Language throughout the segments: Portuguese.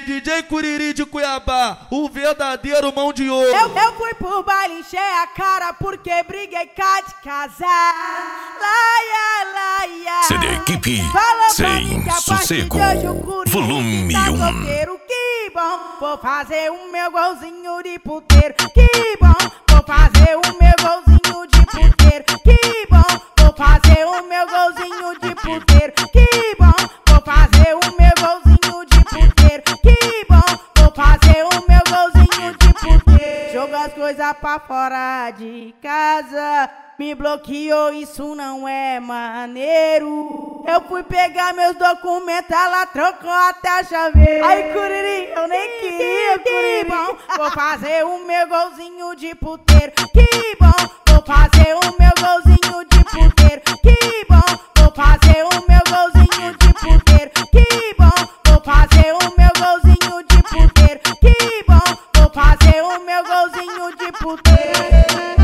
DJ Curiri de Cuiabá, o verdadeiro mão de ouro. Eu fui pro baile, encher a cara porque briguei cá de casar. Laia, laia. CD Equipe Sem Sossego, volume 1. Solteiro, que bom, vou fazer o meu golzinho de puteiro. Que bom, vou fazer o meu golzinho de puteiro. Que bom, vou fazer o meu golzinho de puteiro. Que bom, vou fazer o meu golzinho de puteiro. Que bom, vou fazer o meu golzinho de puteiro. Jogo as coisas pra fora de casa, me bloqueou, isso não é maneiro. Eu fui pegar meus documentos, ela trocou até a chaveira. Ai, Curiri, eu nem queria, que bom, vou fazer o meu golzinho de puteiro. Que bom, vou fazer o meu golzinho de puteiro. Que bom, vou fazer o meu golzinho de puteiro. Que bom, vou fazer o meu golzinho de puteiro. Que bom, vou fazer o meu golzinho de puteiro.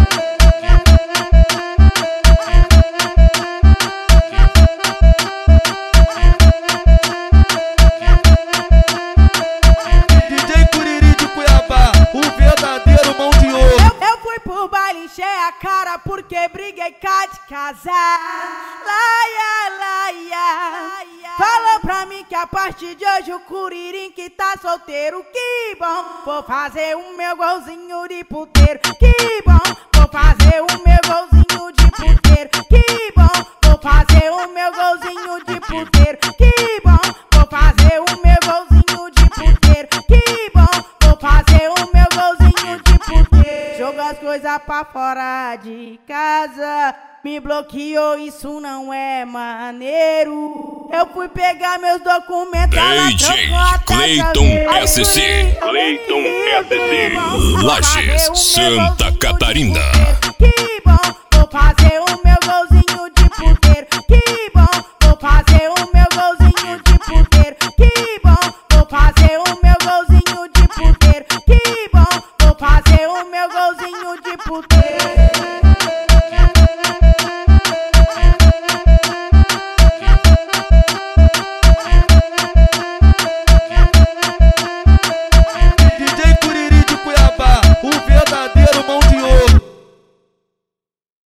Encher a cara porque briguei cá de casar. Laia, laia. Falou pra mim que a partir de hoje o Curirim que tá solteiro. Que bom, vou fazer o meu golzinho de puteiro. Que bom, vou fazer o meu golzinho de puteiro. Que bom, vou fazer o meu golzinho de puteiro. Que bom, vou fazer o meu golzinho de puteiro. Que bom, vou fazer o meu golzinho de puteiro. Jogo as coisas pra fora de casa, me bloqueou, isso não é maneiro. Eu fui pegar meus documentos, DJ Cleiton SC, Cleiton SC, Lages, Santa Catarina. Que bom, vou fazer o